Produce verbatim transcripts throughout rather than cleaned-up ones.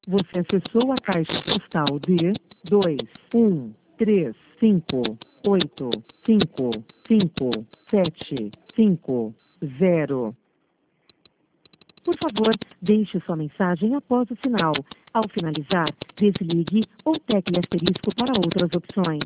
Você acessou a caixa postal de dois um três cinco oito cinco cinco sete cinco zero. Por favor, deixe sua mensagem após o sinal. Ao finalizar, desligue ou tecle asterisco para outras opções.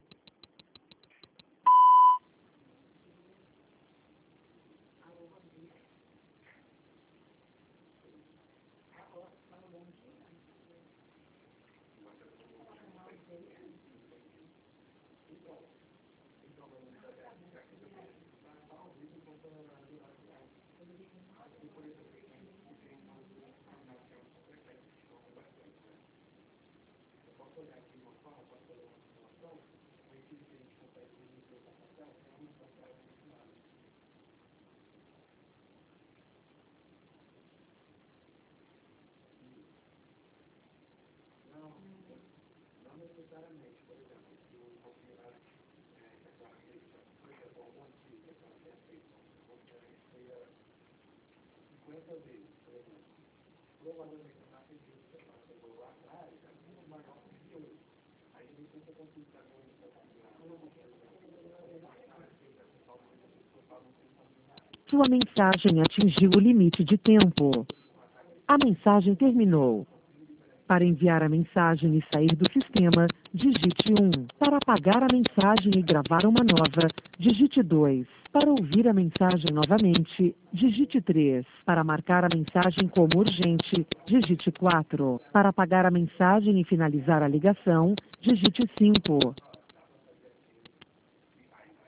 Sua mensagem atingiu o limite de tempo. A mensagem terminou. Para enviar a mensagem e sair do sistema, digite um. Para apagar a mensagem e gravar uma nova, digite dois. Para ouvir a mensagem novamente, digite três. Para marcar a mensagem como urgente, digite quatro. Para apagar a mensagem e finalizar a ligação, digite cinco.